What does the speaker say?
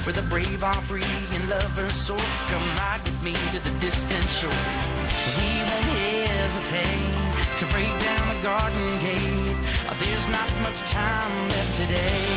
where the brave are free and lovers soar. Come ride with me to the distant shore. We won't hesitate to break down the garden gate. There's not much time left today.